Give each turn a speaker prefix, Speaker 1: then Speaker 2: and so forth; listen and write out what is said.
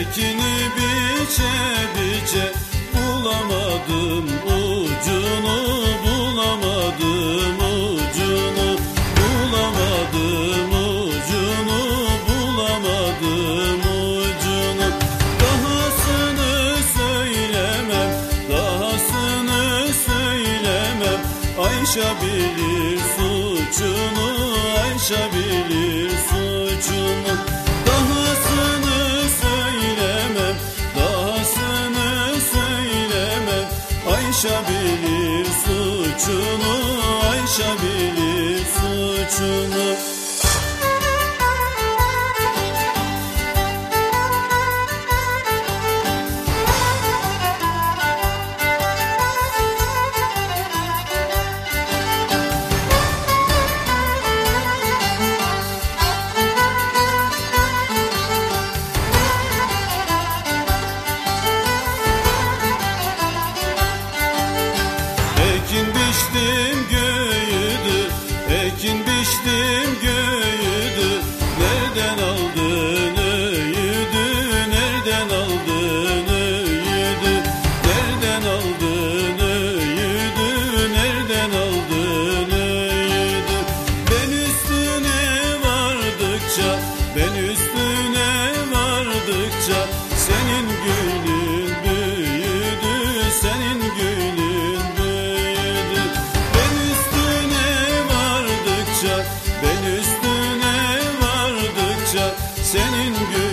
Speaker 1: Ekini biçe biçe bulamadım ucunu, bulamadım ucunu, bulamadım ucunu, bulamadım ucunu. Dahasını söylemem, dahasını söylemem. Ayşe bilir suçunu, Ayşe bilir suçunu. Dahasını söylemem, dahasını söylemem. Ayşe bilir suçunu, Ayşe bilir suçunu. Ekin biçtim göğüdü, ekin biçtim göğüdü. Nereden aldın öğüdü, nereden aldın öğüdü? Nereden aldın öğüdü, nereden aldın öğüdü? Ben üstüne vardıkça, ben üstüne vardıkça senin gülün büyüdü, senin gülün büyüdü. Ben üstüne vardıkça, ben üstüne vardıkça senin gülün